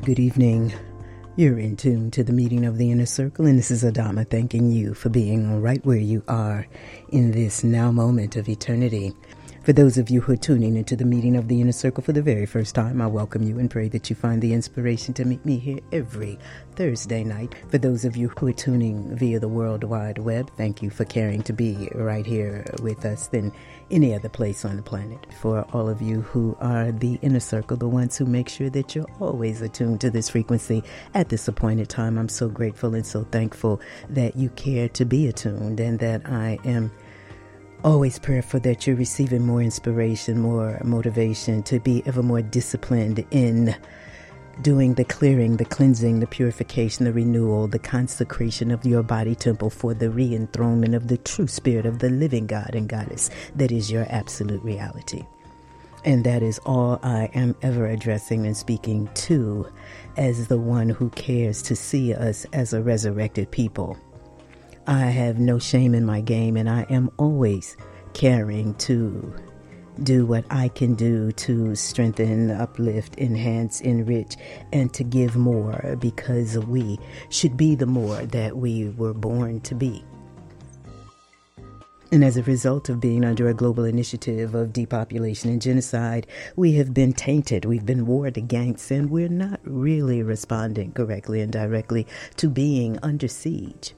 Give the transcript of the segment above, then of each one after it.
Good evening. You're in tune to the meeting of the Inner Circle, and this is Adama thanking you for being right where you are in this now moment of eternity. For those of you who are tuning into the meeting of the Inner Circle for the very first time, I welcome you and pray that you find the inspiration to meet me here every Thursday night. For those of you who are tuning via the World Wide Web, thank you for caring to be right here with us than any other place on the planet. For all of you who are the Inner Circle, the ones who make sure that you're always attuned to this frequency at this appointed time, I'm so grateful and so thankful that you care to be attuned, and that I am always prayerful that you're receiving more inspiration, more motivation to be ever more disciplined in doing the clearing, the cleansing, the purification, the renewal, the consecration of your body temple for the re-enthronement of the true spirit of the living God and Goddess that is your absolute reality. And that is all I am ever addressing and speaking to as the one who cares to see us as a resurrected people. I have no shame in my game, and I am always caring to do what I can do to strengthen, uplift, enhance, enrich, and to give more, because we should be the more that we were born to be. And as a result of being under a global initiative of depopulation and genocide, we have been tainted, we've been warred against, and we're not really responding correctly and directly to being under siege.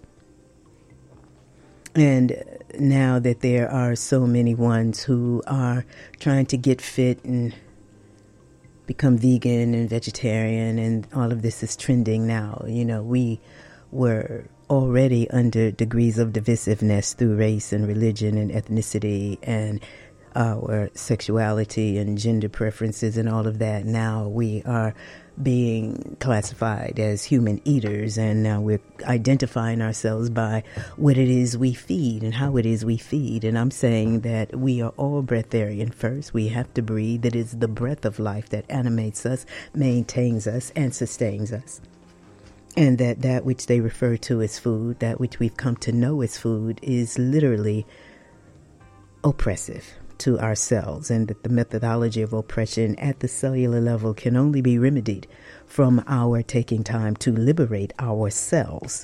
And now that there are so many ones who are trying to get fit and become vegan and vegetarian, and all of this is trending now. You know, we were already under degrees of divisiveness through race and religion and ethnicity and our sexuality and gender preferences and all of that. Now we are being classified as human eaters, and now we're identifying ourselves by what it is we feed and how it is we feed. And I'm saying that we are all breatharian first. We have to breathe. It is the breath of life that animates us, maintains us, and sustains us. And that which they refer to as food, that which we've come to know as food, is literally oppressive to ourselves, and that the methodology of oppression at the cellular level can only be remedied from our taking time to liberate ourselves.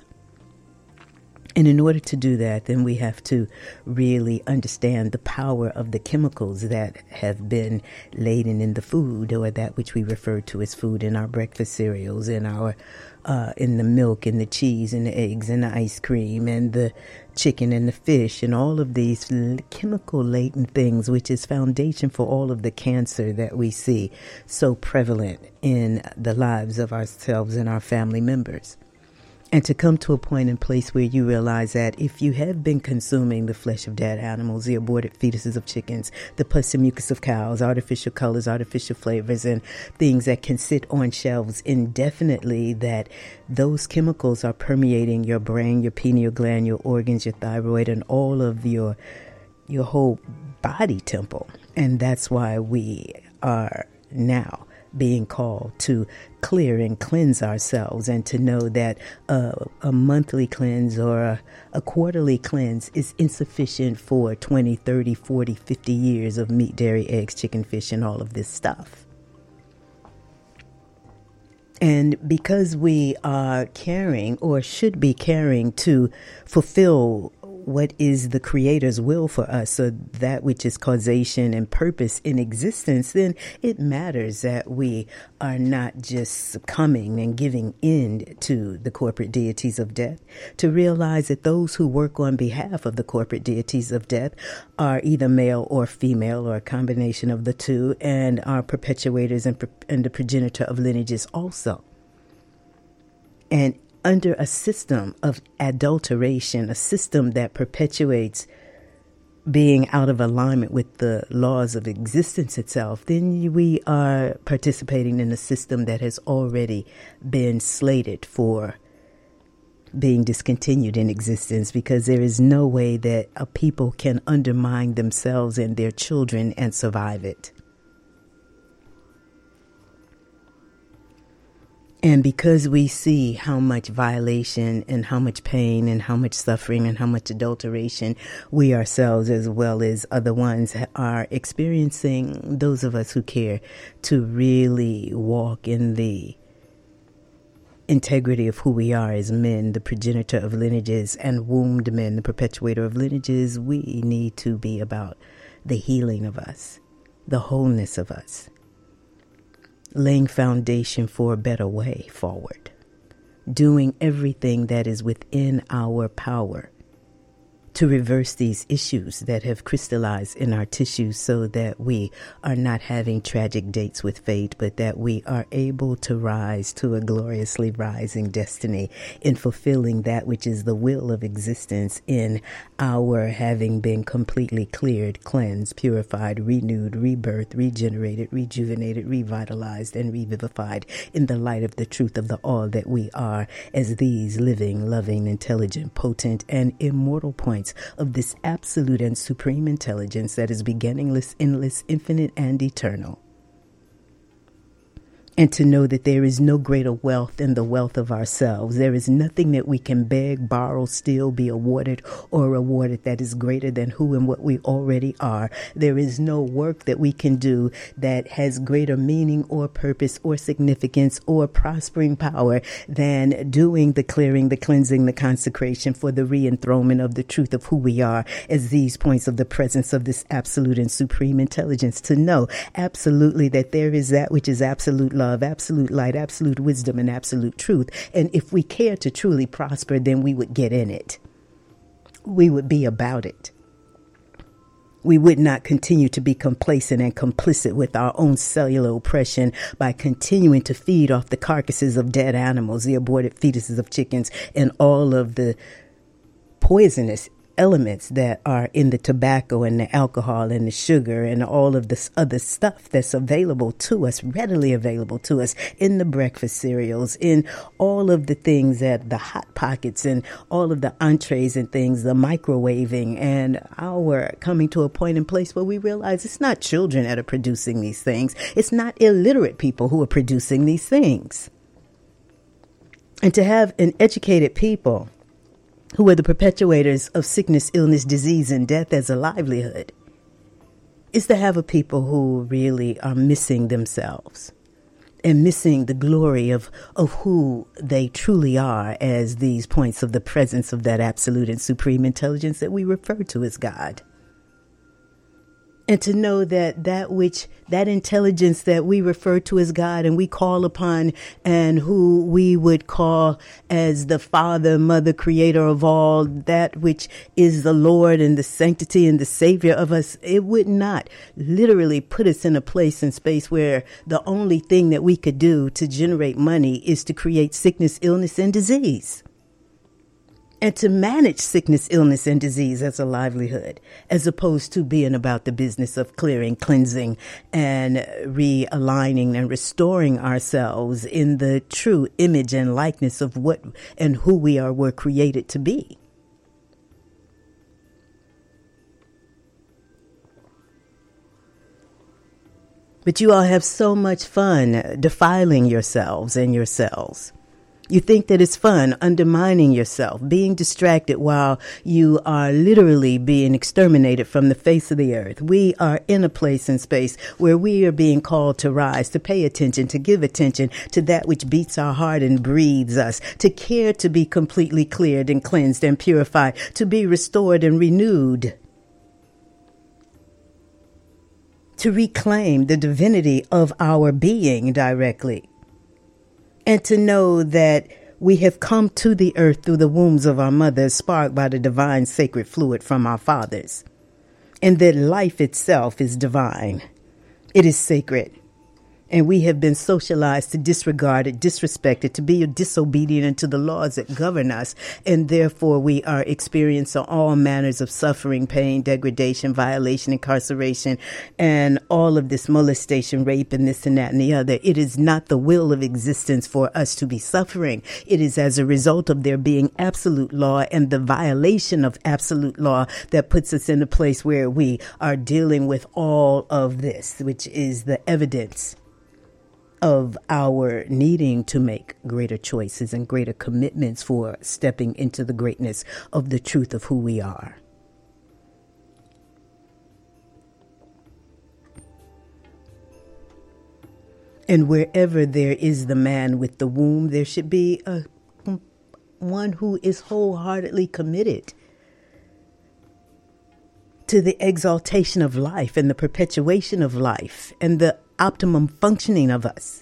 And in order to do that, then we have to really understand the power of the chemicals that have been laden in the food, or that which we refer to as food, in our breakfast cereals, in our in the milk and the cheese and the eggs and the ice cream and the chicken and the fish and all of these chemical laden things, which is foundation for all of the cancer that we see so prevalent in the lives of ourselves and our family members. And to come to a point and place where you realize that if you have been consuming the flesh of dead animals, the aborted fetuses of chickens, the pus and mucus of cows, artificial colors, artificial flavors, and things that can sit on shelves indefinitely, that those chemicals are permeating your brain, your pineal gland, your organs, your thyroid, and all of your whole body temple. And that's why we are now being called to clear and cleanse ourselves, and to know that a monthly cleanse or a quarterly cleanse is insufficient for 20, 30, 40, 50 years of meat, dairy, eggs, chicken, fish, and all of this stuff. And because we are caring, or should be caring, to fulfill what is the Creator's will for us, so that which is causation and purpose in existence, then it matters that we are not just succumbing and giving in to the corporate deities of death, to realize that those who work on behalf of the corporate deities of death are either male or female, or a combination of the two, and are perpetuators and the progenitor of lineages also. And under a system of adulteration, a system that perpetuates being out of alignment with the laws of existence itself, then we are participating in a system that has already been slated for being discontinued in existence, because there is no way that a people can undermine themselves and their children and survive it. And because we see how much violation and how much pain and how much suffering and how much adulteration we ourselves, as well as other ones, are experiencing, those of us who care to really walk in the integrity of who we are as men, the progenitor of lineages, and wombed men, the perpetuator of lineages, we need to be about the healing of us, the wholeness of us, laying foundation for a better way forward, doing everything that is within our power to reverse these issues that have crystallized in our tissues so that we are not having tragic dates with fate, but that we are able to rise to a gloriously rising destiny in fulfilling that which is the will of existence in our having been completely cleared, cleansed, purified, renewed, rebirthed, regenerated, rejuvenated, revitalized, and revivified in the light of the truth of the all that we are as these living, loving, intelligent, potent, and immortal points of this absolute and supreme intelligence that is beginningless, endless, infinite, and eternal. And to know that there is no greater wealth than the wealth of ourselves. There is nothing that we can beg, borrow, steal, be awarded, or rewarded that is greater than who and what we already are. There is no work that we can do that has greater meaning or purpose or significance or prospering power than doing the clearing, the cleansing, the consecration for the re-enthronement of the truth of who we are as these points of the presence of this absolute and supreme intelligence. To know absolutely that there is that which is absolute love, absolute light, absolute wisdom, and absolute truth. And if we care to truly prosper, then we would get in it. We would be about it. We would not continue to be complacent and complicit with our own cellular oppression by continuing to feed off the carcasses of dead animals, the aborted fetuses of chickens, and all of the poisonous elements that are in the tobacco and the alcohol and the sugar and all of this other stuff that's available to us, readily available to us in the breakfast cereals, in all of the things that the hot pockets and all of the entrees and things, the microwaving, and our coming to a point and place where we realize it's not children that are producing these things. It's not illiterate people who are producing these things. And to have an educated people who are the perpetuators of sickness, illness, disease, and death as a livelihood, is to have a people who really are missing themselves and missing the glory of who they truly are as these points of the presence of that absolute and supreme intelligence that we refer to as God. And to know that that intelligence that we refer to as God and we call upon, and who we would call as the Father, Mother, Creator of all, that which is the Lord and the sanctity and the Savior of us, it would not literally put us in a place and space where the only thing that we could do to generate money is to create sickness, illness, and disease. And to manage sickness, illness, and disease as a livelihood, as opposed to being about the business of clearing, cleansing, and realigning and restoring ourselves in the true image and likeness of what and who were created to be. But you all have so much fun defiling yourselves and your cells. You think that it's fun undermining yourself, being distracted while you are literally being exterminated from the face of the earth. We are in a place and space where we are being called to rise, to pay attention, to give attention to that which beats our heart and breathes us, to care to be completely cleared and cleansed and purified, to be restored and renewed, to reclaim the divinity of our being directly. And to know that we have come to the earth through the wombs of our mothers, sparked by the divine sacred fluid from our fathers. And that life itself is divine. It is sacred. And we have been socialized to disregard it, disrespect it, to be disobedient unto the laws that govern us. And therefore we are experiencing all manners of suffering, pain, degradation, violation, incarceration, and all of this molestation, rape, and this and that and the other. It is not the will of existence for us to be suffering. It is as a result of there being absolute law and the violation of absolute law that puts us in a place where we are dealing with all of this, which is the evidence of our needing to make greater choices and greater commitments for stepping into the greatness of the truth of who we are. And wherever there is the man with the womb, there should be one who is wholeheartedly committed to the exaltation of life and the perpetuation of life and the optimum functioning of us.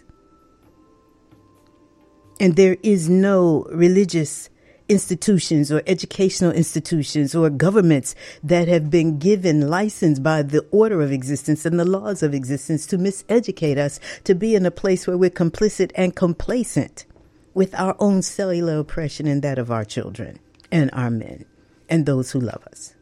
And there is no religious institutions or educational institutions or governments that have been given license by the order of existence and the laws of existence to miseducate us, to be in a place where we're complicit and complacent with our own cellular oppression and that of our children and our men and those who love us.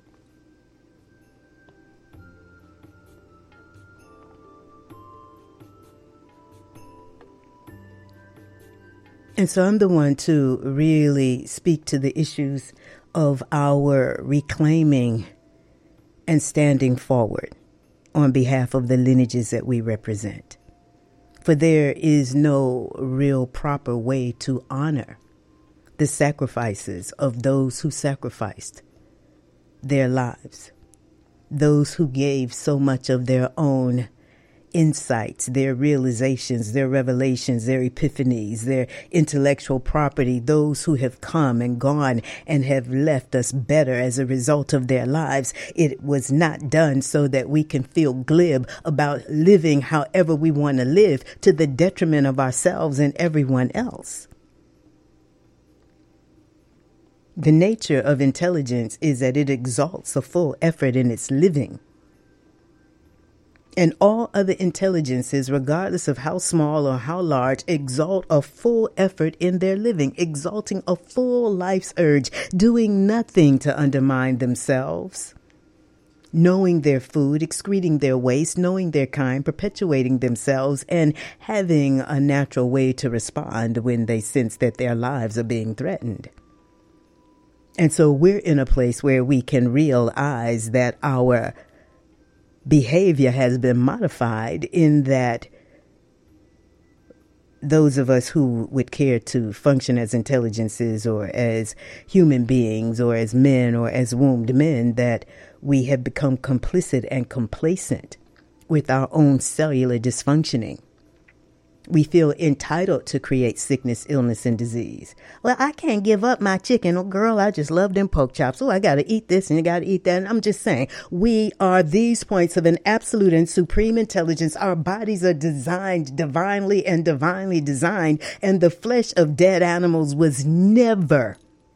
And so I'm the one to really speak to the issues of our reclaiming and standing forward on behalf of the lineages that we represent. For there is no real proper way to honor the sacrifices of those who sacrificed their lives, those who gave so much of their own insights, their realizations, their revelations, their epiphanies, their intellectual property, those who have come and gone and have left us better as a result of their lives. It was not done so that we can feel glib about living however we want to live to the detriment of ourselves and everyone else. The nature of intelligence is that it exalts a full effort in its living. And all other intelligences, regardless of how small or how large, exalt a full effort in their living, exalting a full life's urge, doing nothing to undermine themselves, knowing their food, excreting their waste, knowing their kind, perpetuating themselves, and having a natural way to respond when they sense that their lives are being threatened. And so we're in a place where we can realize that our behavior has been modified, in that those of us who would care to function as intelligences or as human beings or as men or as wombed men, that we have become complicit and complacent with our own cellular dysfunctioning. We feel entitled to create sickness, illness, and disease. Well, I can't give up my chicken. Oh, girl, I just love them pork chops. Oh, I got to eat this and I got to eat that. And I'm just saying, we are these points of an absolute and supreme intelligence. Our bodies are designed divinely and divinely designed. And the flesh of dead animals was never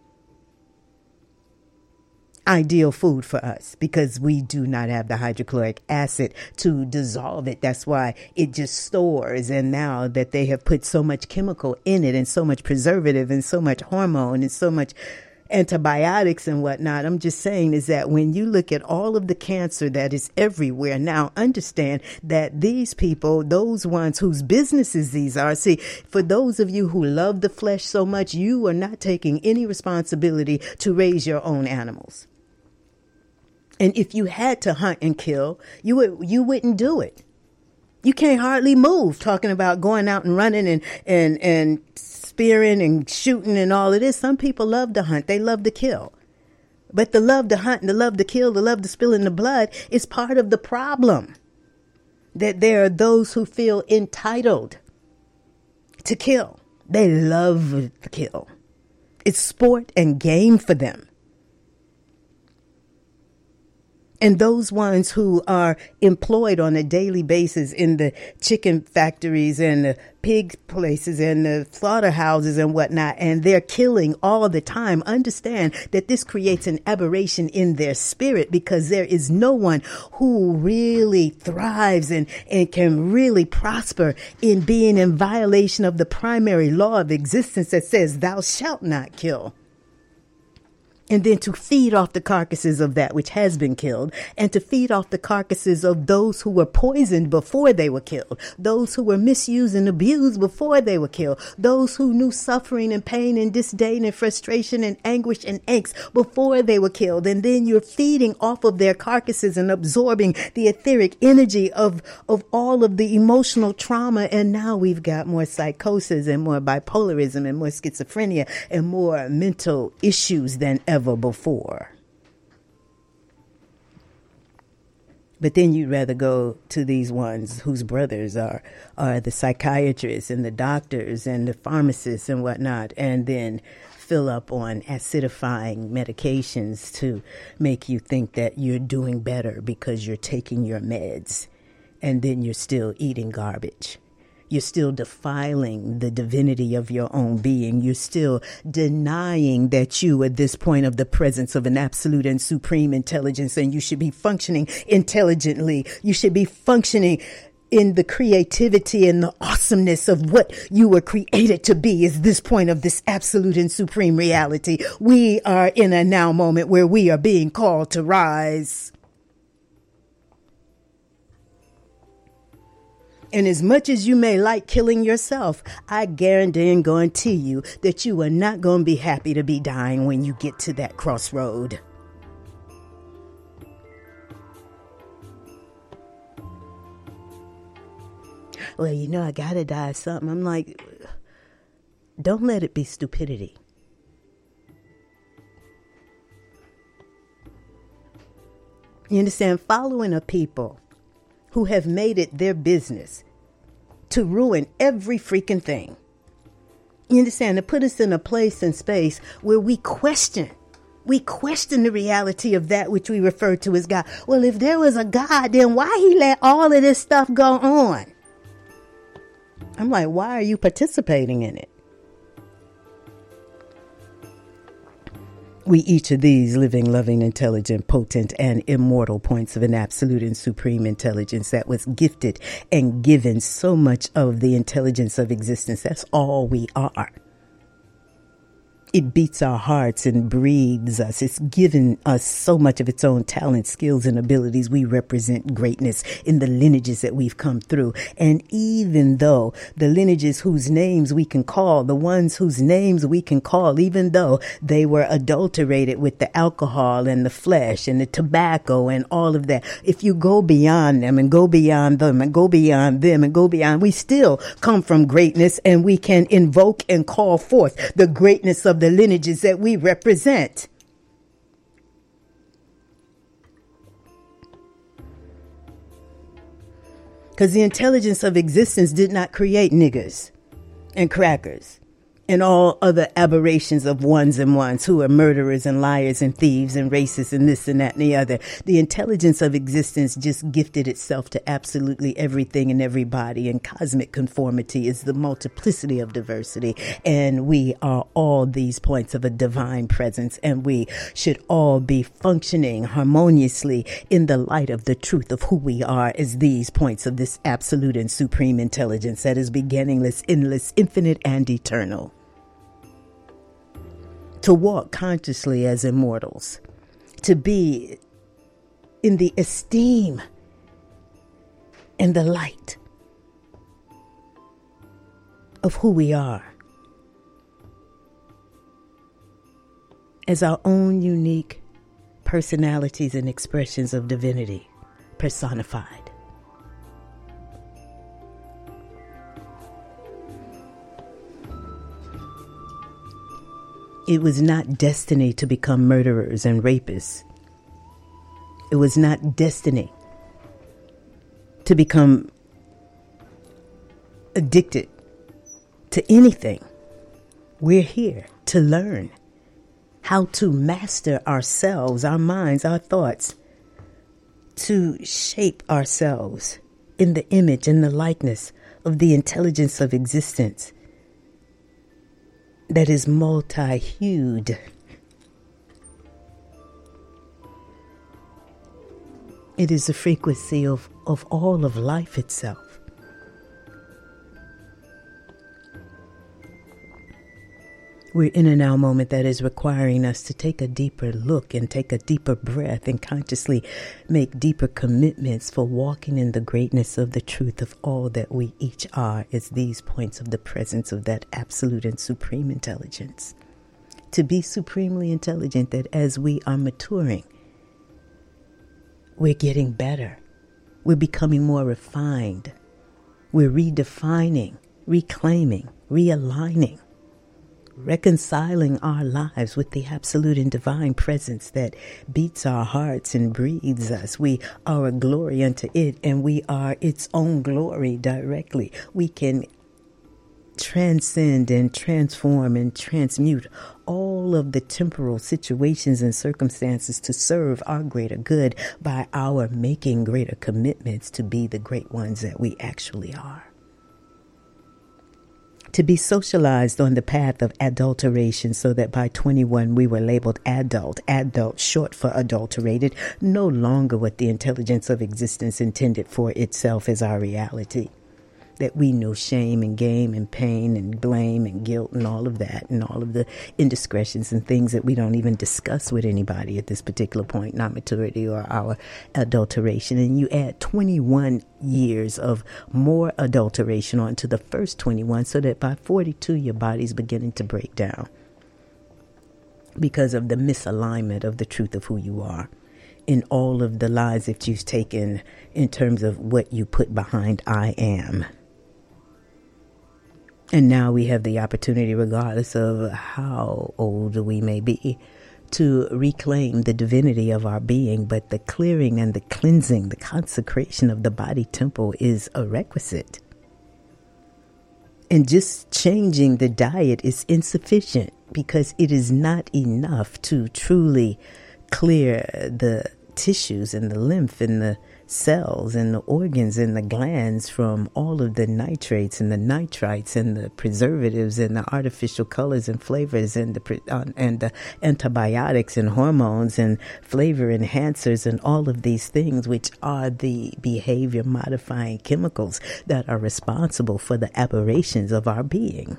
ideal food for us, because we do not have the hydrochloric acid to dissolve it. That's why it just stores. And now that they have put so much chemical in it and so much preservative and so much hormone and so much antibiotics and whatnot, I'm just saying is that when you look at all of the cancer that is everywhere now, understand that these people, those ones whose businesses these are, see, for those of you who love the flesh so much, you are not taking any responsibility to raise your own animals. And if you had to hunt and kill, you wouldn't do it. You can't hardly move, talking about going out and running and spearing and shooting and all of this. Some people love to hunt. They love to kill. But the love to hunt and the love to kill, the love to spill in the blood is part of the problem. That there are those who feel entitled to kill. They love to kill. It's sport and game for them. And those ones who are employed on a daily basis in the chicken factories and the pig places and the slaughterhouses and whatnot, and they're killing all the time, understand that this creates an aberration in their spirit, because there is no one who really thrives and can really prosper in being in violation of the primary law of existence that says thou shalt not kill. And then to feed off the carcasses of that which has been killed, and to feed off the carcasses of those who were poisoned before they were killed, those who were misused and abused before they were killed, those who knew suffering and pain and disdain and frustration and anguish and angst before they were killed. And then you're feeding off of their carcasses and absorbing the etheric energy of all of the emotional trauma. And now we've got more psychosis and more bipolarism and more schizophrenia and more mental issues than ever before. But then you'd rather go to these ones whose brothers are the psychiatrists and the doctors and the pharmacists and whatnot, and then fill up on acidifying medications to make you think that you're doing better because you're taking your meds, and then you're still eating garbage. You're still defiling the divinity of your own being. You're still denying that you, at this point of the presence of an absolute and supreme intelligence, and you should be functioning intelligently. You should be functioning in the creativity and the awesomeness of what you were created to be, is this point of this absolute and supreme reality. We are in a now moment where we are being called to rise. And as much as you may like killing yourself, I guarantee you that you are not going to be happy to be dying when you get to that crossroad. Well, I got to die of something. I'm like, don't let it be stupidity. You understand? Following a people who have made it their business to ruin every freaking thing. You understand? To put us in a place and space where we question the reality of that which we refer to as God. Well, if there was a God, then why he let all of this stuff go on? I'm like, why are you participating in it? We each of these living, loving, intelligent, potent, and immortal points of an absolute and supreme intelligence that was gifted and given so much of the intelligence of existence. That's all we are. It beats our hearts and breathes us. It's given us so much of its own talent, skills, and abilities. We represent greatness in the lineages that we've come through. And even though the lineages whose names we can call, the ones whose names we can call, even though they were adulterated with the alcohol and the flesh and the tobacco and all of that, if you go beyond them and go beyond them and go beyond them and go beyond, we still come from greatness, and we can invoke and call forth the greatness of the lineages that we represent. Because the intelligence of existence did not create niggers and crackers and all other aberrations of ones and ones who are murderers and liars and thieves and racists and this and that and the other. The intelligence of existence just gifted itself to absolutely everything and everybody, and cosmic conformity is the multiplicity of diversity. And we are all these points of a divine presence, and we should all be functioning harmoniously in the light of the truth of who we are as these points of this absolute and supreme intelligence that is beginningless, endless, infinite, and eternal. To walk consciously as immortals, to be in the esteem and the light of who we are as our own unique personalities and expressions of divinity personified. It was not destiny to become murderers and rapists. It was not destiny to become addicted to anything. We're here to learn how to master ourselves, our minds, our thoughts, to shape ourselves in the image and the likeness of the intelligence of existence that is multi-hued. It is the frequency of all of life itself. We're in a now moment that is requiring us to take a deeper look and take a deeper breath and consciously make deeper commitments for walking in the greatness of the truth of all that we each are as these points of the presence of that absolute and supreme intelligence. To be supremely intelligent, that as we are maturing, we're getting better. We're becoming more refined. We're redefining, reclaiming, realigning reconciling our lives with the absolute and divine presence that beats our hearts and breathes us. We are a glory unto it, and we are its own glory directly. We can transcend and transform and transmute all of the temporal situations and circumstances to serve our greater good by our making greater commitments to be the great ones that we actually are. To be socialized on the path of adulteration so that by 21 we were labeled adult short for adulterated, no longer what the intelligence of existence intended for itself as our reality. That we know shame and game and pain and blame and guilt and all of that and all of the indiscretions and things that we don't even discuss with anybody at this particular point, not maturity or our adulteration. And you add 21 years of more adulteration onto the first 21 so that by 42 your body's beginning to break down because of the misalignment of the truth of who you are. In all of the lies that you've taken in terms of what you put behind I am. And now we have the opportunity, regardless of how old we may be, to reclaim the divinity of our being. But the clearing and the cleansing, the consecration of the body temple is a requisite. And just changing the diet is insufficient because it is not enough to truly clear the tissues and the lymph and the cells and the organs and the glands from all of the nitrates and the nitrites and the preservatives and the artificial colors and flavors and the antibiotics and hormones and flavor enhancers and all of these things, which are the behavior modifying chemicals that are responsible for the aberrations of our being.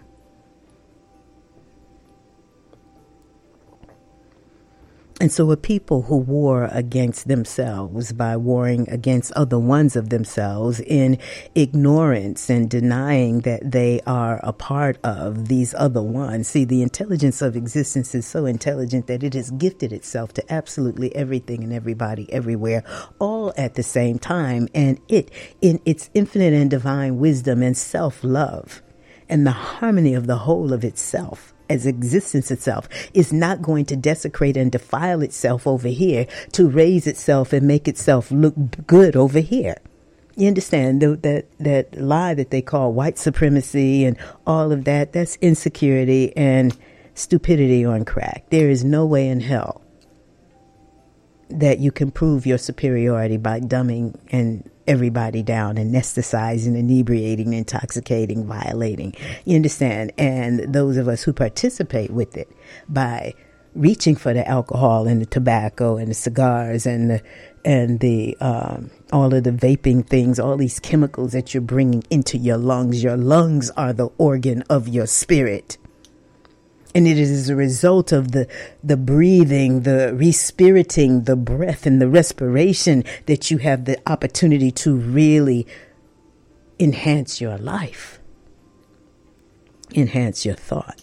And so a people who war against themselves by warring against other ones of themselves in ignorance and denying that they are a part of these other ones. See, the intelligence of existence is so intelligent that it has gifted itself to absolutely everything and everybody everywhere, all at the same time. And it, in its infinite and divine wisdom and self-love and the harmony of the whole of itself, as existence itself, is not going to desecrate and defile itself over here to raise itself and make itself look good over here. You understand that lie that they call white supremacy and all of that? That's insecurity and stupidity on crack. There is no way in hell that you can prove your superiority by dumbing and everybody down, anesthetizing, inebriating, intoxicating, violating. You understand? And those of us who participate with it by reaching for the alcohol and the tobacco and the cigars and the all of the vaping things, all these chemicals that you're bringing into your lungs. Your lungs are the organ of your spirit. And it is as a result of the breathing, the respiriting, the breath and the respiration that you have the opportunity to really enhance your life, enhance your thought.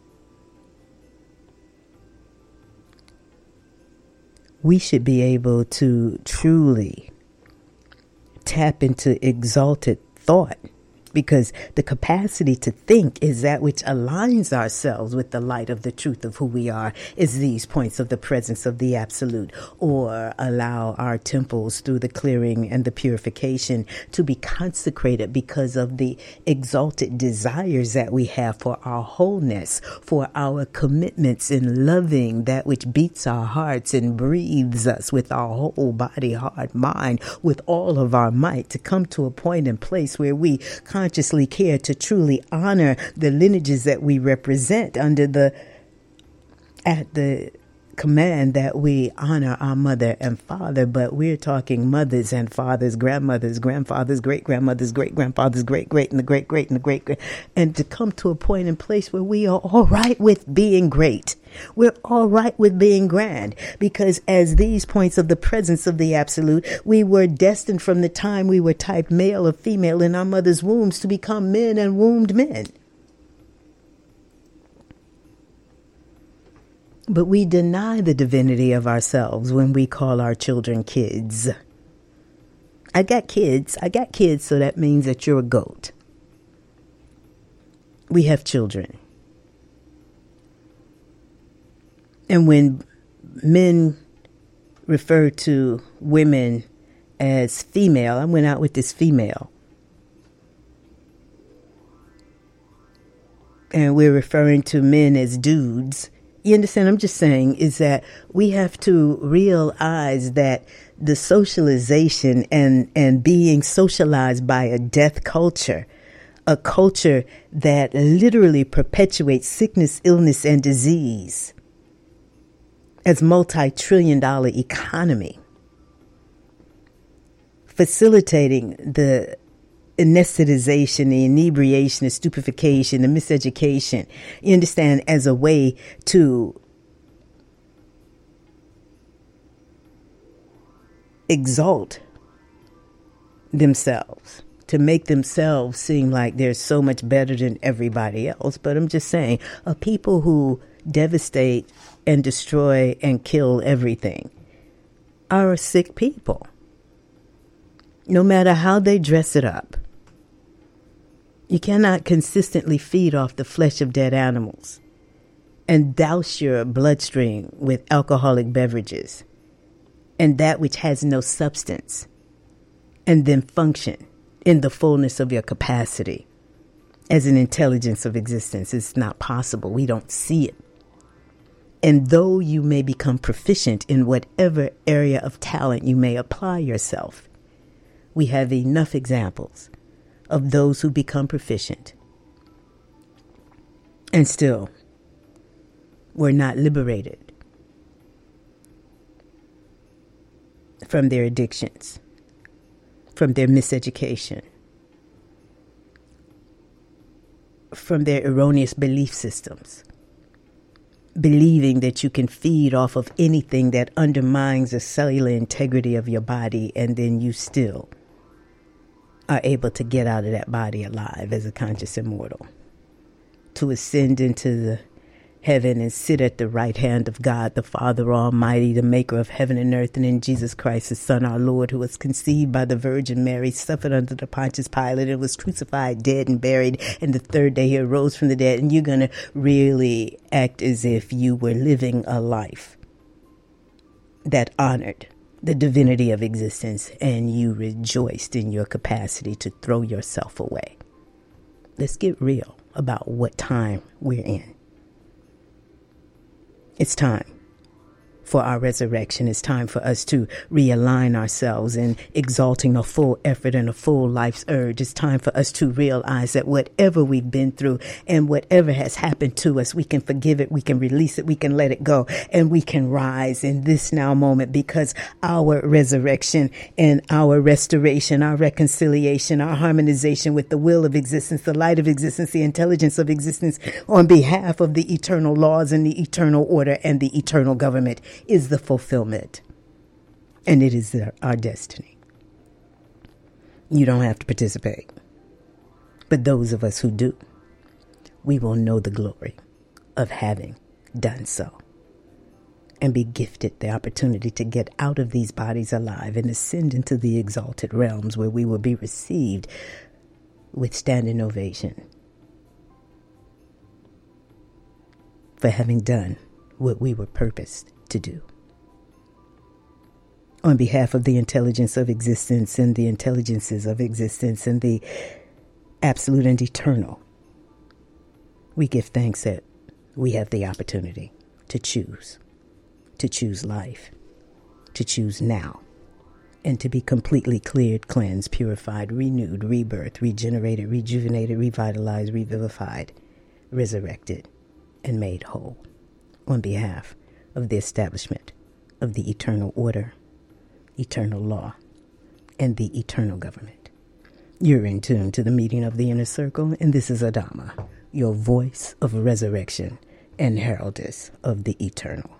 We should be able to truly tap into exalted thought, because the capacity to think is that which aligns ourselves with the light of the truth of who we are, is these points of the presence of the absolute, or allow our temples through the clearing and the purification to be consecrated because of the exalted desires that we have for our wholeness, for our commitments in loving that which beats our hearts and breathes us with our whole body, heart, mind, with all of our might, to come to a point and place where we consciously care to truly honor the lineages that we represent at the command that we honor our mother and father. But we're talking mothers and fathers, grandmothers, grandfathers, great-grandmothers, great-grandfathers, great-great, and the great-great, and the great-great. And to come to a point and place where we are all right with being great. We're all right with being grand, because as these points of the presence of the absolute, we were destined from the time we were typed male or female in our mother's wombs to become men and wombed men. But we deny the divinity of ourselves when we call our children kids. I got kids, so that means that you're a goat. We have children. And when men refer to women as female, I went out with this female, and we're referring to men as dudes. You understand? I'm just saying is that we have to realize that the socialization and being socialized by a death culture, a culture that literally perpetuates sickness, illness, and disease as multi-trillion-dollar economy, facilitating the anesthetization, the inebriation, the stupefaction, the miseducation, you understand, as a way to exalt themselves, to make themselves seem like they're so much better than everybody else. But I'm just saying, a people who devastate and destroy and kill everything are a sick people, no matter how they dress it up. You cannot consistently feed off the flesh of dead animals and douse your bloodstream with alcoholic beverages and that which has no substance, and then function in the fullness of your capacity as an intelligence of existence. It's not possible. We don't see it. And though you may become proficient in whatever area of talent you may apply yourself, we have enough examples of those who become proficient and still were not liberated from their addictions, from their miseducation, from their erroneous belief systems, believing that you can feed off of anything that undermines the cellular integrity of your body, and then you still are able to get out of that body alive as a conscious immortal, to ascend into the heaven and sit at the right hand of God, the Father Almighty, the maker of heaven and earth, and in Jesus Christ, his Son, our Lord, who was conceived by the Virgin Mary, suffered under the Pontius Pilate, and was crucified, dead, and buried, and the third day he arose from the dead. And you're going to really act as if you were living a life that honored the divinity of existence, and you rejoiced in your capacity to throw yourself away. Let's get real about what time we're in. It's time for our resurrection. It's time for us to realign ourselves in exalting a full effort and a full life's urge. It's time for us to realize that whatever we've been through and whatever has happened to us, we can forgive it, we can release it, we can let it go, and we can rise in this now moment, because our resurrection and our restoration, our reconciliation, our harmonization with the will of existence, the light of existence, the intelligence of existence, on behalf of the eternal laws and the eternal order and the eternal government, is the fulfillment, and it is our destiny. You don't have to participate, but those of us who do, we will know the glory of having done so and be gifted the opportunity to get out of these bodies alive and ascend into the exalted realms, where we will be received with standing ovation for having done what we were purposed to do. On behalf of the intelligence of existence and the intelligences of existence and the absolute and eternal, we give thanks that we have the opportunity to choose life, to choose now, and to be completely cleared, cleansed, purified, renewed, rebirthed, regenerated, rejuvenated, revitalized, revivified, resurrected, and made whole, on behalf of the establishment of the eternal order, eternal law, and the eternal government. You're in tune to the meeting of the inner circle, and this is Adama, your voice of resurrection and heraldess of the eternal.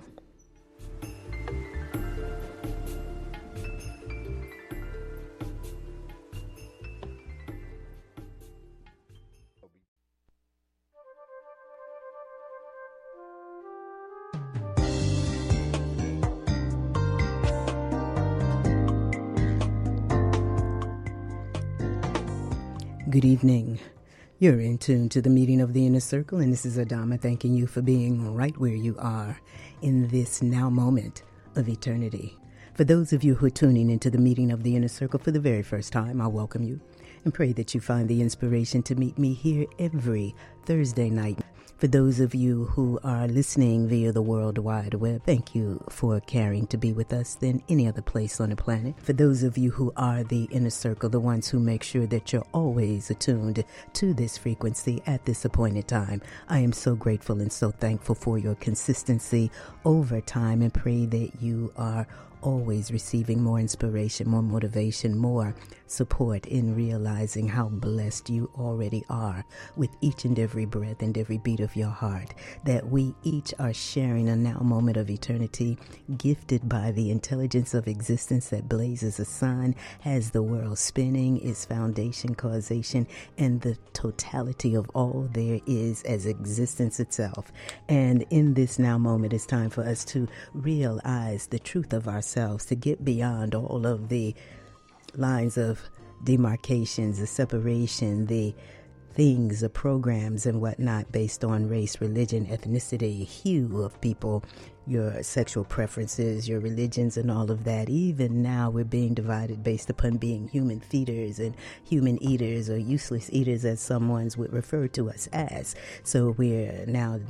Good evening. You're in tune to the meeting of the Inner Circle, and this is Adama thanking you for being right where you are in this now moment of eternity. For those of you who are tuning into the meeting of the Inner Circle for the very first time, I welcome you and pray that you find the inspiration to meet me here every Thursday night. For those of you who are listening via the World Wide Web, thank you for caring to be with us than any other place on the planet. For those of you who are the Inner Circle, the ones who make sure that you're always attuned to this frequency at this appointed time, I am so grateful and so thankful for your consistency over time, and pray that you are always receiving more inspiration, more motivation, more support in realizing how blessed you already are with each and every breath and every beat of your heart, that we each are sharing a now moment of eternity, gifted by the intelligence of existence that blazes a sun, has the world spinning, its foundation, causation, and the totality of all there is as existence itself. And in this now moment, it's time for us to realize the truth of ourselves, to get beyond all of the lines of demarcations, the separation, the things, the programs and whatnot based on race, religion, ethnicity, hue of people, your sexual preferences, your religions, and all of that. Even now we're being divided based upon being human feeders and human eaters, or useless eaters as some ones would refer to us as. So we're now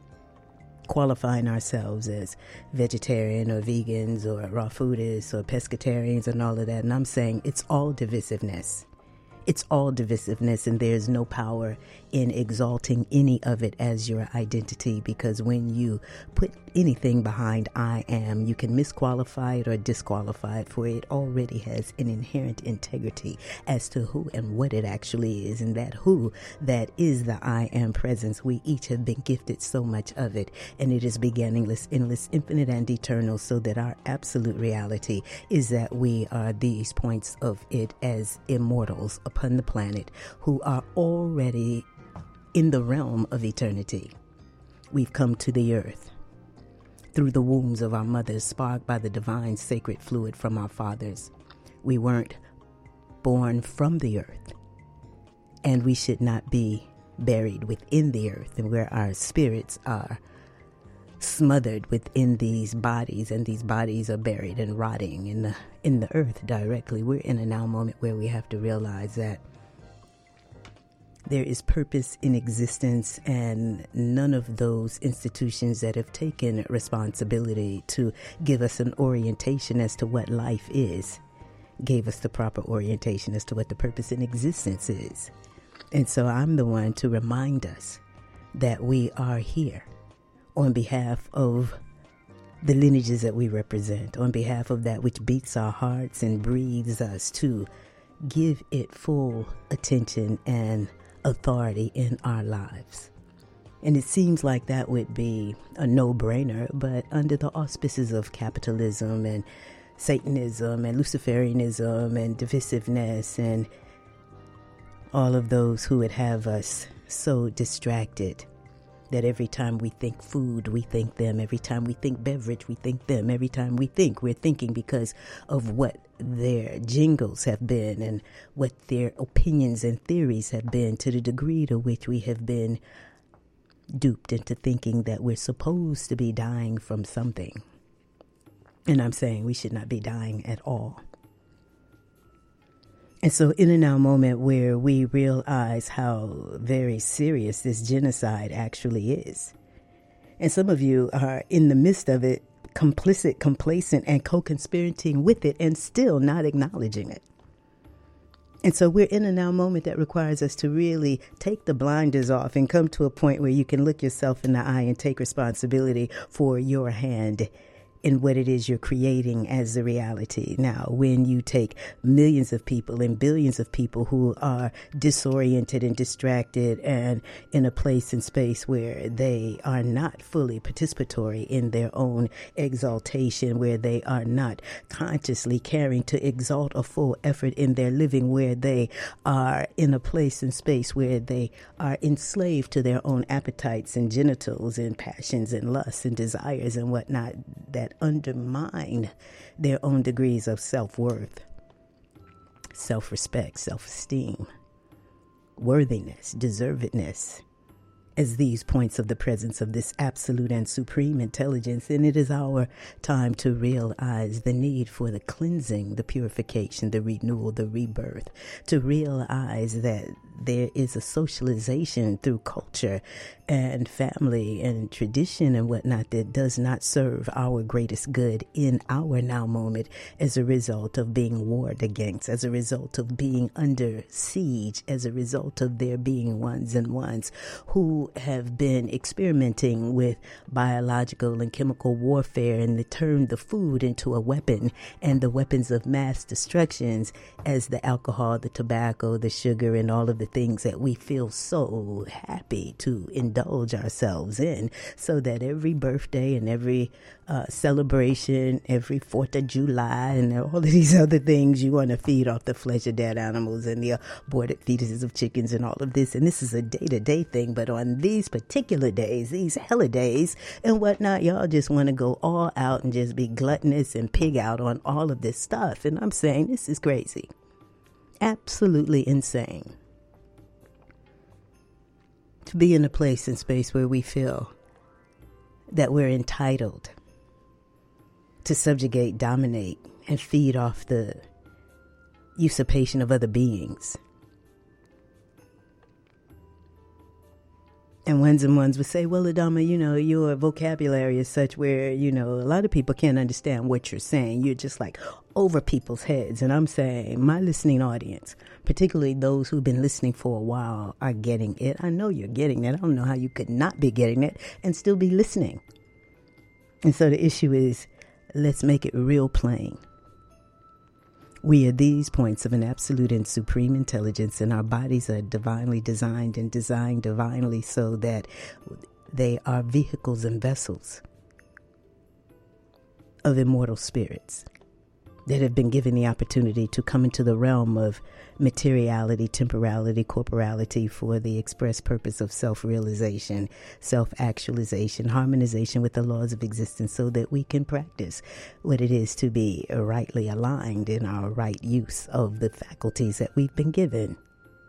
qualifying ourselves as vegetarian or vegans or raw foodists or pescatarians and all of that. And I'm saying it's all divisiveness. It's all divisiveness, and there's no power in exalting any of it as your identity, because when you put anything behind I am, you can misqualify it or disqualify it, for it already has an inherent integrity as to who and what it actually is. And that who, that is the I am presence. We each have been gifted so much of it, and it is beginningless, endless, infinite, and eternal, so that our absolute reality is that we are these points of it as immortals upon the planet who are already in the realm of eternity. We've come to the earth through the wombs of our mothers, sparked by the divine sacred fluid from our fathers. We weren't born from the earth, and we should not be buried within the earth, and where our spirits are smothered within these bodies, and these bodies are buried and rotting in the earth directly. We're in a now moment where we have to realize that there is purpose in existence, and none of those institutions that have taken responsibility to give us an orientation as to what life is gave us the proper orientation as to what the purpose in existence is. And so I'm the one to remind us that we are here on behalf of the lineages that we represent, on behalf of that which beats our hearts and breathes us, to give it full attention and authority in our lives. And it seems like that would be a no-brainer, but under the auspices of capitalism and Satanism and Luciferianism and divisiveness and all of those who would have us so distracted that every time we think food, we think them. Every time we think beverage, we think them. Every time we think, we're thinking because of what their jingles have been and what their opinions and theories have been, to the degree to which we have been duped into thinking that we're supposed to be dying from something. And I'm saying we should not be dying at all. And so in a now moment where we realize how very serious this genocide actually is, and some of you are in the midst of it, complicit, complacent, and co-conspirating with it, and still not acknowledging it. And so we're in a now moment that requires us to really take the blinders off and come to a point where you can look yourself in the eye and take responsibility for your hand in what it is you're creating as the reality. Now, when you take millions of people and billions of people who are disoriented and distracted and in a place and space where they are not fully participatory in their own exaltation, where they are not consciously caring to exalt a full effort in their living, where they are in a place and space where they are enslaved to their own appetites and genitals and passions and lusts and desires and whatnot, that undermine their own degrees of self-worth, self-respect, self-esteem. worthiness, deservedness, as these points of the presence of this absolute and supreme intelligence. And it is our time to realize the need for the cleansing, the purification, the renewal, the rebirth, to realize that there is a socialization through culture and family and tradition and whatnot that does not serve our greatest good in our now moment, as a result of being warred against, as a result of being under siege, as a result of there being ones and ones who have been experimenting with biological and chemical warfare and they turned the food into a weapon, and the weapons of mass destructions as the alcohol, the tobacco, the sugar, and all of the things that we feel so happy to indulge ourselves in, so that every birthday and every celebration, every 4th of July and all of these other things, you want to feed off the flesh of dead animals and the aborted fetuses of chickens and all of this. And this is a day-to-day thing, but on these particular days, these holidays and whatnot, y'all just want to go all out and just be gluttonous and pig out on all of this stuff. And I'm saying this is crazy. Absolutely insane. To be in a place and space where we feel that we're entitled to subjugate, dominate, and feed off the usurpation of other beings. And ones would say, well, Adama, your vocabulary is such where, a lot of people can't understand what you're saying. You're just like over people's heads. And I'm saying my listening audience, particularly those who've been listening for a while, are getting it. I know you're getting it. I don't know how you could not be getting it and still be listening. And so the issue is, let's make it real plain. We are these points of an absolute and supreme intelligence, and our bodies are divinely designed and designed divinely so that they are vehicles and vessels of immortal spirits that have been given the opportunity to come into the realm of materiality, temporality, corporality for the express purpose of self-realization, self-actualization, harmonization with the laws of existence, so that we can practice what it is to be rightly aligned in our right use of the faculties that we've been given.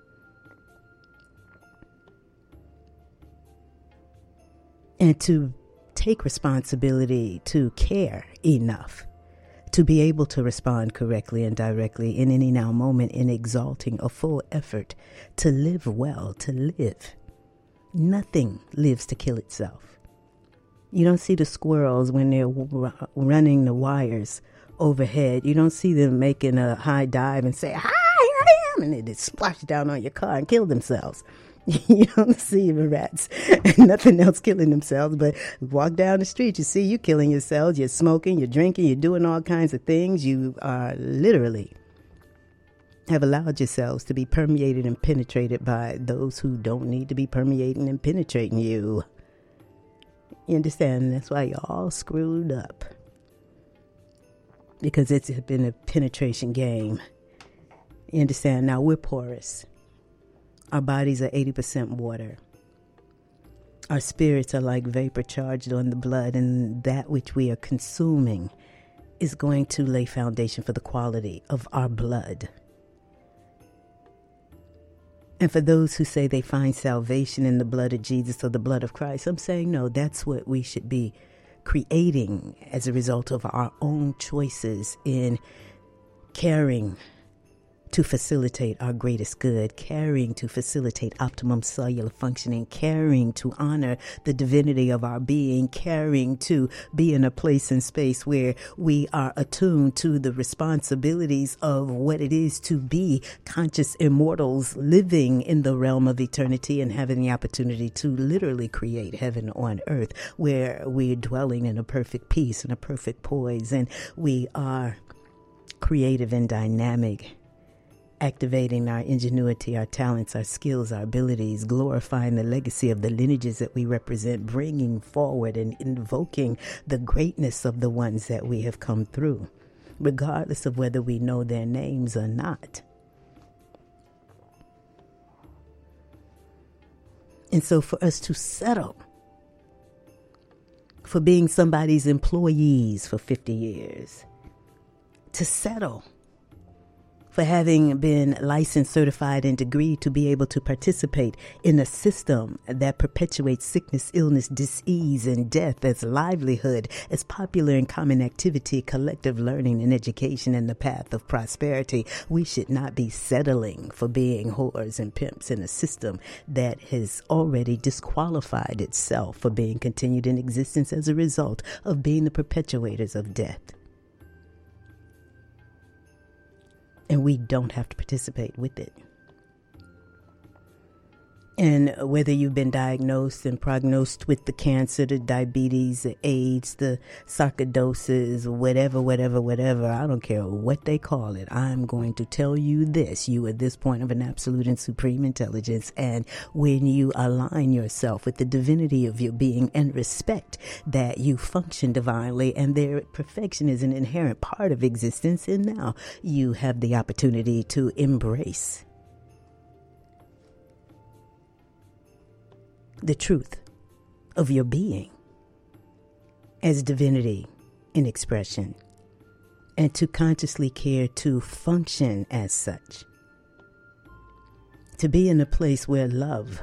And to take responsibility to care enough to be able to respond correctly and directly in any now moment, in exalting a full effort to live well, to live. Nothing lives to kill itself. You don't see the squirrels when they're running the wires overhead. You don't see them making a high dive and say, hi, I am, and they just splash down on your car and kill themselves. You don't see the rats and nothing else killing themselves, but walk down the street, you see you killing yourselves, you're smoking, you're drinking, you're doing all kinds of things. You are literally have allowed yourselves to be permeated and penetrated by those who don't need to be permeating and penetrating you. You understand? That's why you're all screwed up. Because it's been a penetration game. You understand? Now we're porous. Our bodies are 80% water. Our spirits are like vapor charged on the blood, and that which we are consuming is going to lay foundation for the quality of our blood. And for those who say they find salvation in the blood of Jesus or the blood of Christ, I'm saying no, that's what we should be creating as a result of our own choices in caring to facilitate our greatest good, caring to facilitate optimum cellular functioning, caring to honor the divinity of our being, caring to be in a place and space where we are attuned to the responsibilities of what it is to be conscious immortals living in the realm of eternity and having the opportunity to literally create heaven on earth, where we're dwelling in a perfect peace and a perfect poise, and we are creative and dynamic, activating our ingenuity, our talents, our skills, our abilities, glorifying the legacy of the lineages that we represent, bringing forward and invoking the greatness of the ones that we have come through, regardless of whether we know their names or not. And so for us to settle for being somebody's employees for 50 years, to settle for having been licensed, certified, and degreed to be able to participate in a system that perpetuates sickness, illness, disease, and death as livelihood, as popular and common activity, collective learning and education, and the path of prosperity. We should not be settling for being whores and pimps in a system that has already disqualified itself for being continued in existence as a result of being the perpetuators of death. And we don't have to participate with it. And whether you've been diagnosed and prognosed with the cancer, the diabetes, the AIDS, the sarcoidosis, whatever, I don't care what they call it. I'm going to tell you this. You at this point of an absolute and supreme intelligence. And when you align yourself with the divinity of your being and respect that you function divinely and their perfection is an inherent part of existence, and now you have the opportunity to embrace the truth of your being as divinity in expression, and to consciously care to function as such. To be in a place where love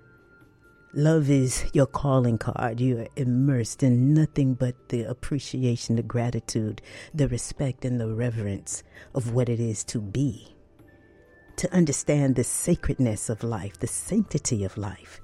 is your calling card. You are immersed in nothing but the appreciation, the gratitude, the respect, and the reverence of what it is to be. To understand the sacredness of life, the sanctity of life.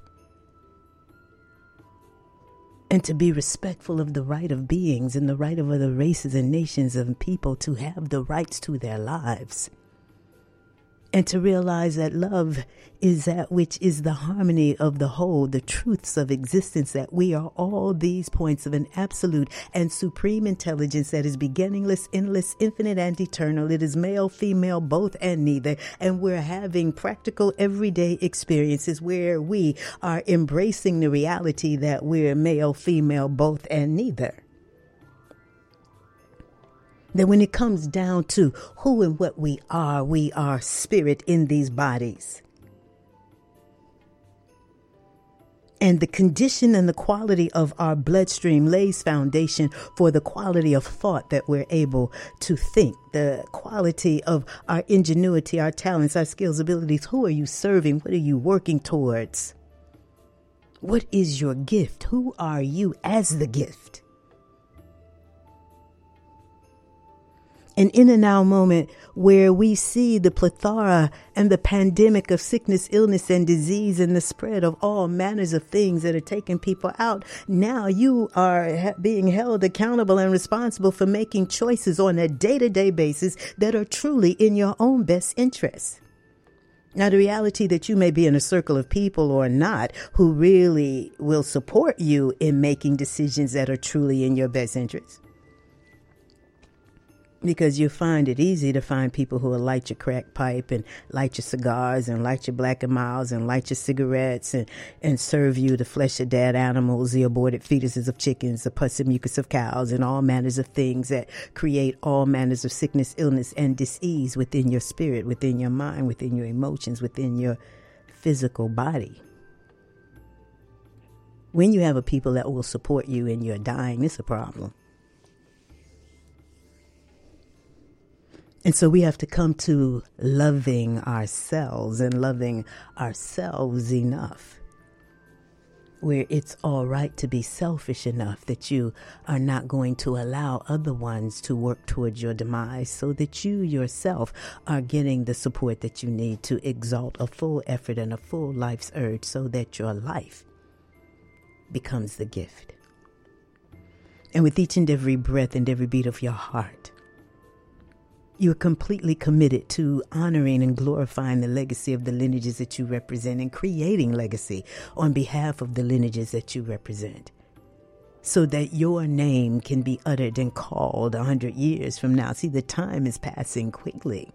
And to be respectful of the right of beings and the right of other races and nations and people to have the rights to their lives. And to realize that love is that which is the harmony of the whole, the truths of existence, that we are all these points of an absolute and supreme intelligence that is beginningless, endless, infinite, and eternal. It is male, female, both, and neither. And we're having practical, everyday experiences where we are embracing the reality that we're male, female, both, and neither. That when it comes down to who and what we are spirit in these bodies. And the condition and the quality of our bloodstream lays foundation for the quality of thought that we're able to think, the quality of our ingenuity, our talents, our skills, abilities. Who are you serving? What are you working towards? What is your gift? Who are you as the gift? An in and now moment where we see the plethora and the pandemic of sickness, illness, and disease, and the spread of all manners of things that are taking people out. Now you are being held accountable and responsible for making choices on a day-to-day basis that are truly in your own best interests. Now, the reality that you may be in a circle of people or not who really will support you in making decisions that are truly in your best interest. Because you find it easy to find people who will light your crack pipe and light your cigars and light your Black and Milds and light your cigarettes and serve you the flesh of dead animals, the aborted fetuses of chickens, the pus and mucus of cows, and all manners of things that create all manners of sickness, illness, and disease within your spirit, within your mind, within your emotions, within your physical body. When you have a people that will support you in your dying, it's a problem. And so we have to come to loving ourselves and loving ourselves enough where it's all right to be selfish enough that you are not going to allow other ones to work towards your demise, so that you yourself are getting the support that you need to exalt a full effort and a full life's urge, so that your life becomes the gift. And with each and every breath and every beat of your heart, you're completely committed to honoring and glorifying the legacy of the lineages that you represent and creating legacy on behalf of the lineages that you represent, so that your name can be uttered and called 100 years from now. See, the time is passing quickly.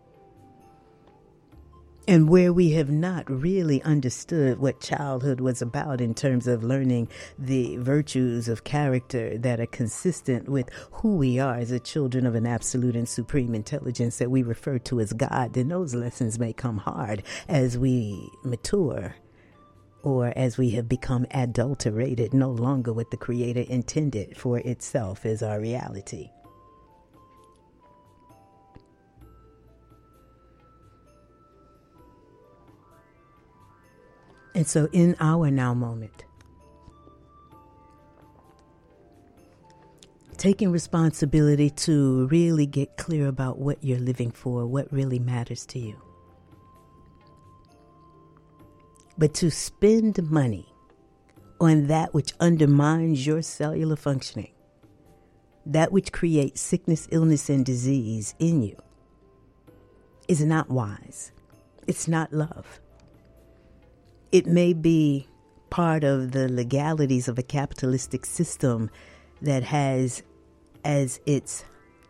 And where we have not really understood what childhood was about in terms of learning the virtues of character that are consistent with who we are as the children of an absolute and supreme intelligence that we refer to as God, then those lessons may come hard as we mature, or as we have become adulterated, no longer what the Creator intended for itself as our reality. And so in our now moment, taking responsibility to really get clear about what you're living for, what really matters to you. But to spend money on that which undermines your cellular functioning, that which creates sickness, illness, and disease in you, is not wise. It's not love. It may be part of the legalities of a capitalistic system that has as its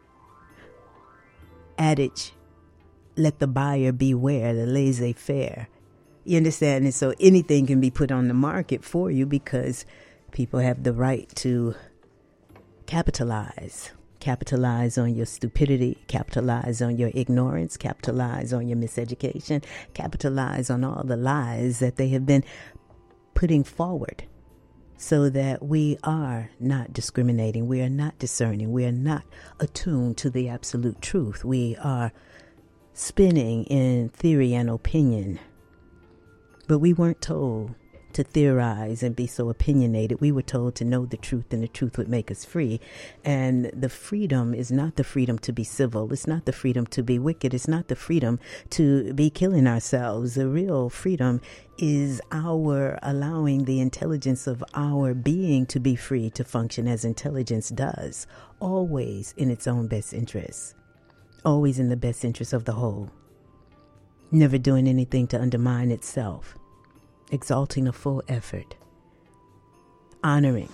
adage, let the buyer beware, the laissez-faire. You understand? And so anything can be put on the market for you because people have the right to capitalize on your stupidity, capitalize on your ignorance, capitalize on your miseducation, capitalize on all the lies that they have been putting forward so that we are not discriminating, we are not discerning, we are not attuned to the absolute truth. We are spinning in theory and opinion. But we weren't told to theorize and be so opinionated. We were told to know the truth, and the truth would make us free. And the freedom is not the freedom to be civil. It's not the freedom to be wicked. It's not the freedom to be killing ourselves. The real freedom is our allowing the intelligence of our being to be free to function as intelligence does, always in its own best interest, always in the best interest of the whole, never doing anything to undermine itself, exalting a full effort, honoring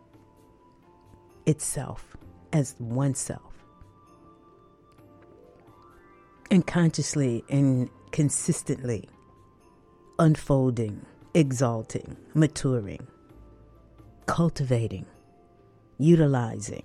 itself as oneself, and consciously and consistently unfolding, exalting, maturing, cultivating, utilizing,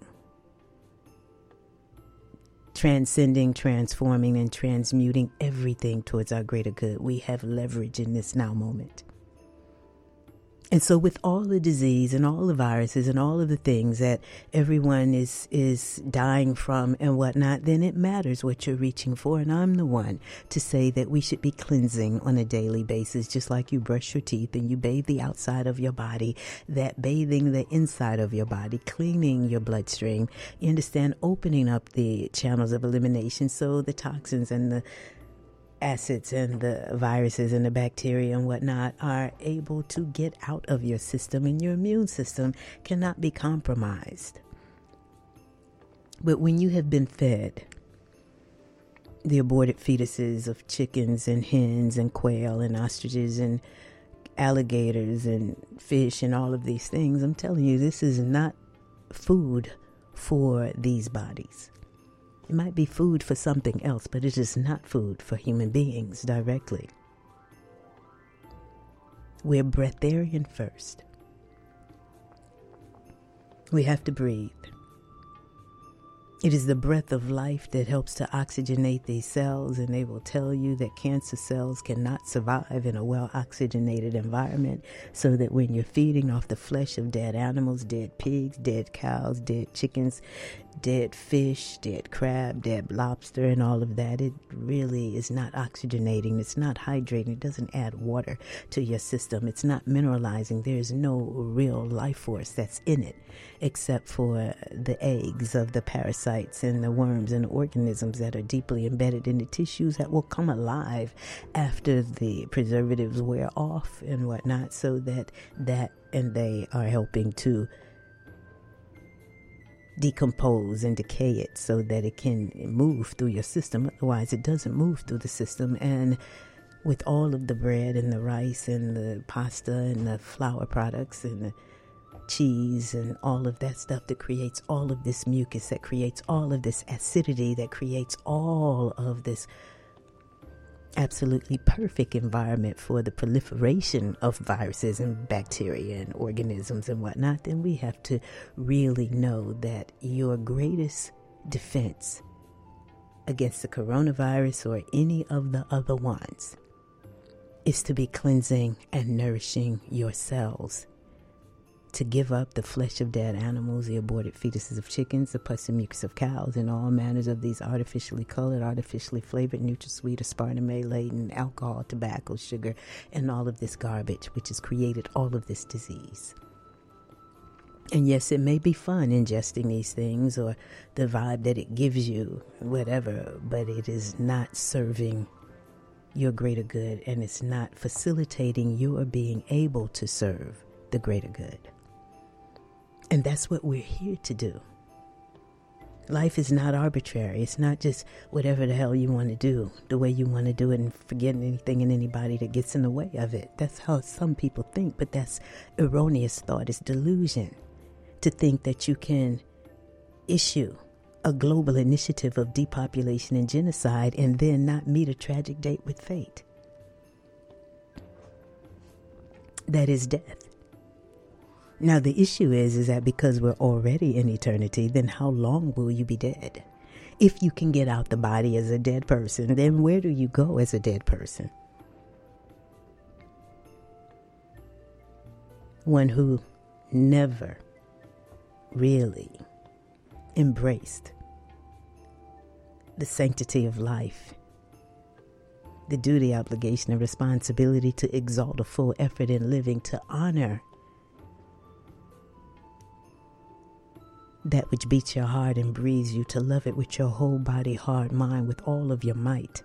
transcending, transforming, and transmuting everything towards our greater good. We have leverage in this now moment. And so with all the disease and all the viruses and all of the things that everyone is dying from and whatnot, then it matters what you're reaching for. And I'm the one to say that we should be cleansing on a daily basis, just like you brush your teeth and you bathe the outside of your body, that bathing the inside of your body, cleaning your bloodstream, you understand, opening up the channels of elimination so the toxins and the acids and the viruses and the bacteria and whatnot are able to get out of your system, and your immune system cannot be compromised. But when you have been fed the aborted fetuses of chickens and hens and quail and ostriches and alligators and fish and all of these things, I'm telling you, this is not food for these bodies. It might be food for something else, but it is not food for human beings directly. We're breatharian first. We have to breathe. It is the breath of life that helps to oxygenate these cells, and they will tell you that cancer cells cannot survive in a well-oxygenated environment, so that when you're feeding off the flesh of dead animals, dead pigs, dead cows, dead chickens, dead fish, dead crab, dead lobster, and all of that, it really is not oxygenating. It's not hydrating. It doesn't add water to your system. It's not mineralizing. There's no real life force that's in it, except for the eggs of the parasites and the worms and the organisms that are deeply embedded in the tissues that will come alive after the preservatives wear off and whatnot, so that and they are helping to decompose and decay it so that it can move through your system. Otherwise, it doesn't move through the system. And with all of the bread and the rice and the pasta and the flour products and the cheese and all of that stuff that creates all of this mucus, that creates all of this acidity, that creates all of this absolutely perfect environment for the proliferation of viruses and bacteria and organisms and whatnot, then we have to really know that your greatest defense against the coronavirus or any of the other ones is to be cleansing and nourishing your cells, to give up the flesh of dead animals, the aborted fetuses of chickens, the pus and mucus of cows, and all manners of these artificially colored, artificially flavored, NutraSweet, aspartame-laden, alcohol, tobacco, sugar, and all of this garbage, which has created all of this disease. And yes, it may be fun ingesting these things or the vibe that it gives you, whatever, but it is not serving your greater good, and it's not facilitating your being able to serve the greater good. And that's what we're here to do. Life is not arbitrary. It's not just whatever the hell you want to do, the way you want to do it, and forgetting anything and anybody that gets in the way of it. That's how some people think, but that's erroneous thought. It's delusion to think that you can issue a global initiative of depopulation and genocide and then not meet a tragic date with fate. That is death. Now, the issue is that because we're already in eternity, then how long will you be dead? If you can get out the body as a dead person, then where do you go as a dead person? One who never really embraced the sanctity of life, the duty, obligation, and responsibility to exalt a full effort in living, to honor that which beats your heart and breathes you, to love it with your whole body, heart, mind, with all of your might,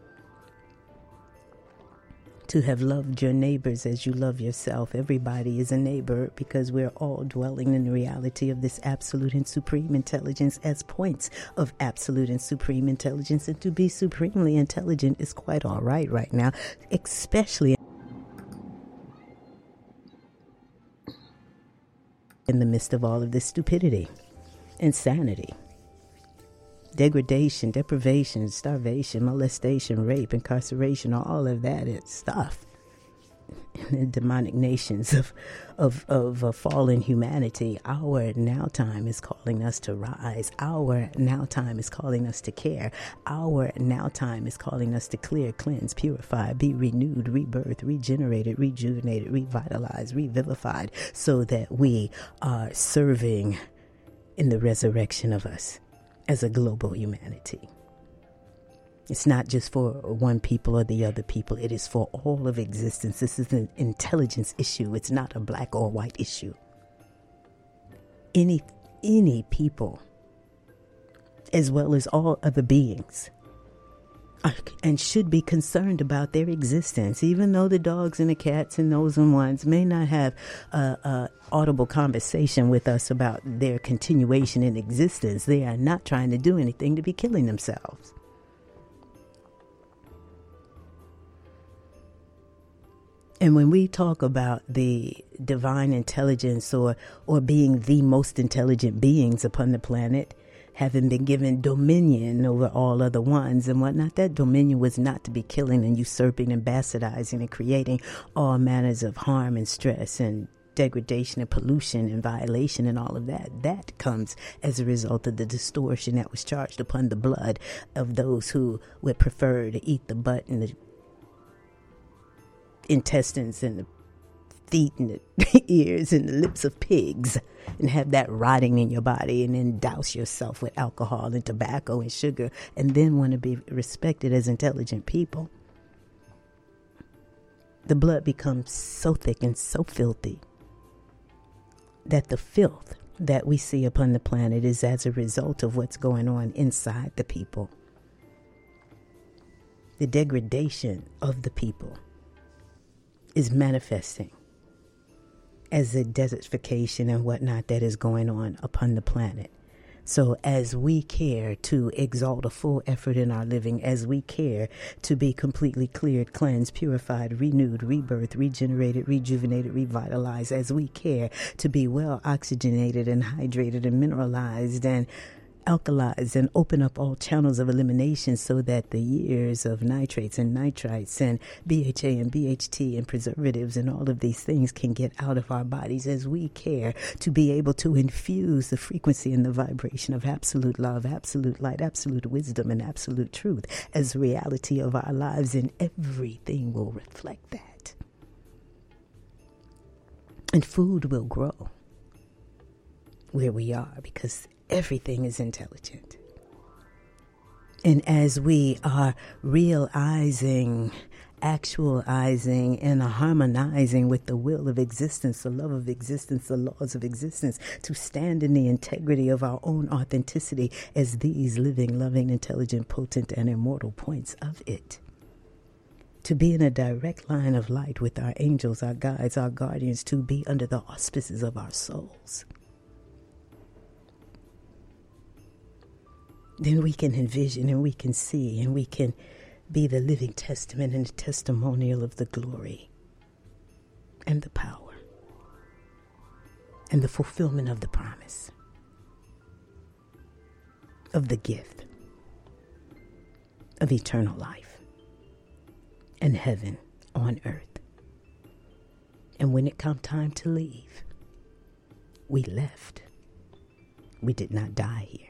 to have loved your neighbors as you love yourself. Everybody is a neighbor because we're all dwelling in the reality of this absolute and supreme intelligence as points of absolute and supreme intelligence. And to be supremely intelligent is quite all right now, especially in the midst of all of this stupidity, insanity, degradation, deprivation, starvation, molestation, rape, incarceration, all of that is stuff. In the demonic nations of fallen humanity, our now time is calling us to rise. Our now time is calling us to care. Our now time is calling us to clear, cleanse, purify, be renewed, rebirth, regenerated, rejuvenated, revitalized, revivified, so that we are serving in the resurrection of us as a global humanity. It's not just for one people or the other people. It is for all of existence. This is an intelligence issue. It's not a black or white issue. Any people, as well as all other beings, are and should be concerned about their existence, even though the dogs and the cats and those ones may not have a audible conversation with us about their continuation in existence. They are not trying to do anything to be killing themselves. And when we talk about the divine intelligence or being the most intelligent beings upon the planet, having been given dominion over all other ones and whatnot, that dominion was not to be killing and usurping and bastardizing and creating all manners of harm and stress and degradation and pollution and violation and all of that. That comes as a result of the distortion that was charged upon the blood of those who would prefer to eat the butt and the intestines and the feet and the ears and the lips of pigs and have that rotting in your body, and then douse yourself with alcohol and tobacco and sugar, and then want to be respected as intelligent people. The blood becomes so thick and so filthy that the filth that we see upon the planet is as a result of what's going on inside the people. The degradation of the people is manifesting as a desertification and whatnot that is going on upon the planet. So as we care to exalt a full effort in our living, as we care to be completely cleared, cleansed, purified, renewed, rebirthed, regenerated, rejuvenated, revitalized, as we care to be well oxygenated and hydrated and mineralized and alkalize and open up all channels of elimination so that the years of nitrates and nitrites and BHA and BHT and preservatives and all of these things can get out of our bodies, as we care to be able to infuse the frequency and the vibration of absolute love, absolute light, absolute wisdom, and absolute truth as the reality of our lives, and everything will reflect that. And food will grow. where we are, because everything is intelligent. And as we are realizing, actualizing, and harmonizing with the will of existence, the love of existence, the laws of existence, to stand in the integrity of our own authenticity as these living, loving, intelligent, potent, and immortal points of it. To be in a direct line of light with our angels, our guides, our guardians, to be under the auspices of our souls. Then we can envision and we can see and we can be the living testament and the testimonial of the glory and the power and the fulfillment of the promise of the gift of eternal life and heaven on earth. And when it come time to leave, we left. We did not die here.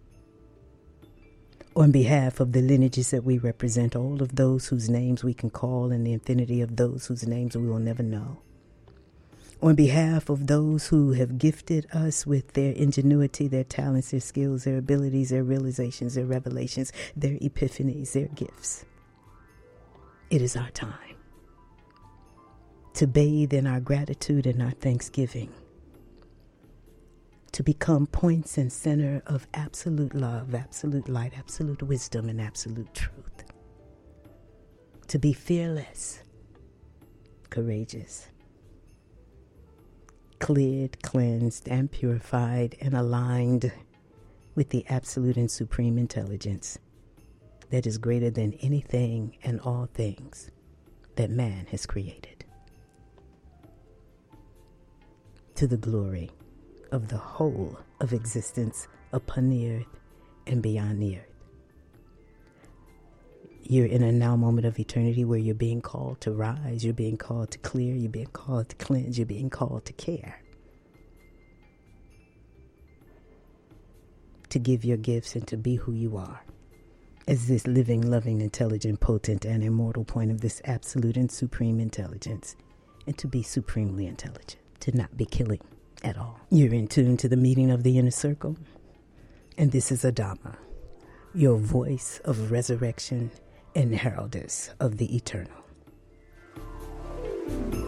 On behalf of the lineages that we represent, all of those whose names we can call and the infinity of those whose names we will never know. On behalf of those who have gifted us with their ingenuity, their talents, their skills, their abilities, their realizations, their revelations, their epiphanies, their gifts. It is our time to bathe in our gratitude and our thanksgiving, to become points and center of absolute love, absolute light, absolute wisdom, and absolute truth. To be fearless, courageous, cleared, cleansed, and purified, and aligned with the absolute and supreme intelligence that is greater than anything and all things that man has created. To the glory of the whole of existence upon the earth and beyond the earth. You're in a now moment of eternity where you're being called to rise, you're being called to clear, you're being called to cleanse, you're being called to care. To give your gifts and to be who you are as this living, loving, intelligent, potent, and immortal point of this absolute and supreme intelligence, and to be supremely intelligent, to not be killing at all. You're in tune to the meeting of the inner circle, and this is Adama, your voice of resurrection and heraldess of the eternal.